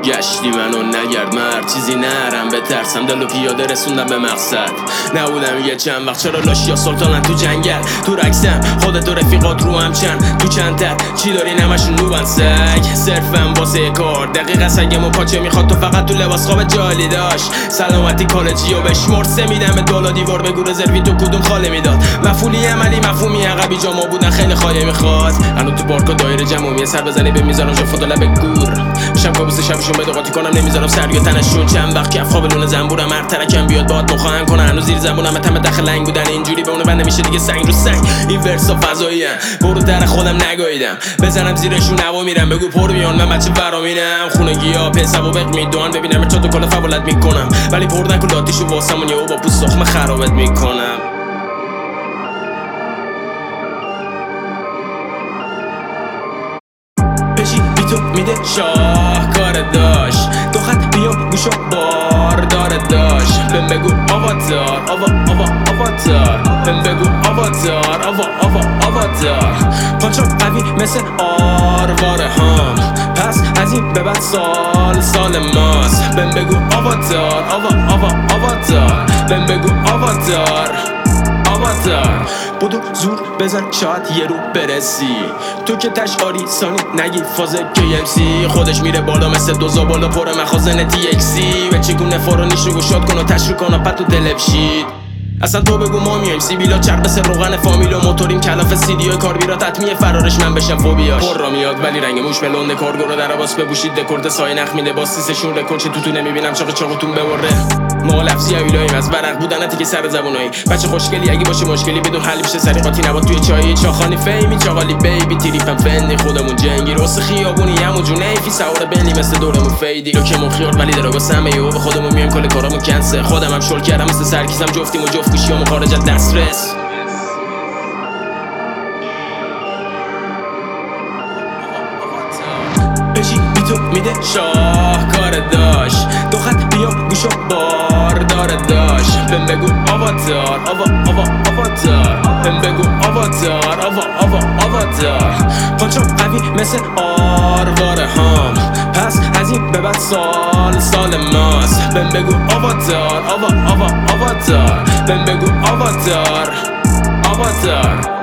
گشتی منو نگرد مرد چیزی نرم بترسم دل و پیاده رسوندم به مقصد نبودم یه چند وقت چرا لاشیا سلطانن تو جنگل تو رکسم خودت و رفیقات رو هم چند تو چند تر چی داری نمشون نوبن سگ صرفم واسه کار دقیقه سگم و پاچه میخواد تو فقط تو لباس خواب جالی داشت سلامتی کالجی و بشمر سه میدم به دولا دیوار بگو رزروی تو کدوم خاله میداد مفعولی عملی مفهومی عقبی جامو بودن خیلی خاله میخواد الان تو پارک و دایره جمعی سر بزنی به میذارم جا فوتو لب گور میشم کابوس شبشون بده قاطی کنم نمیذارم سر یا تنشون چند وقت کف خواب لونه زنبورم هر ترکم بیاد باهات مخاهم کنه هنوز زیر زبونم تم داخل لنگ بودن اینجوری به اون بند نمیشه دیگه سنگ رو سنگ این ورسا فضاییه برو در خودم نگاییدم بزنم زیرشون هوا میرم بگو پر میان من بچه فرامینم خونگی‌ها پسب و بق میدون ببینم چطور کلا فولت میکنم ولی پر نکن لاتیشو واسمون یهو با پوست سخم خرابت میکنم بشی بی تو میده شاهکار داشت دو خط بیام گوشو باردار داشت بهم بگو آواتار آواتار بهم بگو آواتار آواتار پانچم قوی مثل آرواره هم پس از این به بعد سال ماست بهم بگو آواتار آواتار بهم بگو آواتار بودو زور بزن شاید یه رو برسی تو که تشعاری سانی نگی فاز KMC خودش میره بالا مثل دوزا بالا پر مخازن TXC و چگونه فارانیش رو گشاد کن و تشریح کن و پد تو دلفشید اصلا تو بگو ما میایم سیبیلا چرب مثل روغن فامیل و موتوریم کلاف سیدیو کاربیرات حتمیه فرارش من بشم فوبیاش پر را میاد ولی رنگ موش ملونده کارگورو در عباس بپوشید دکورد سای نخمی لباس سیسشون رکورد چه تو نمیبینم چاقتون ببره ما لفظی اویلاییم از ورق بودنتی که سر زبونایی بچه خوشگلی اگه باشه مشکلی بدون حل میشه سریقاتی نبات توی چایی چاخانی فیمی چاقالی بیبی تریپم فنی خودمون جنگی راست خیابونی همون جونه ایفی سوار بنلی مثل دورمون فیدی لوکمون خیار ولی دراگا سمه یهو به خودمون میایم کل کارامون کنسه خودم هم شل کردم مثل سرکیسم جفتیم و جفت گوشیامون خارج از دسترس بشی بی تو میده شاهکار داشت دو خط بیام گوشو باردار داشت بهم بگو آواتار بهم بگو آواتار آواتار پانچم قوی مثل آرواره هم پس از این به بعد سال ماست بهم بگو آواتار آواتار بهم بگو آواتار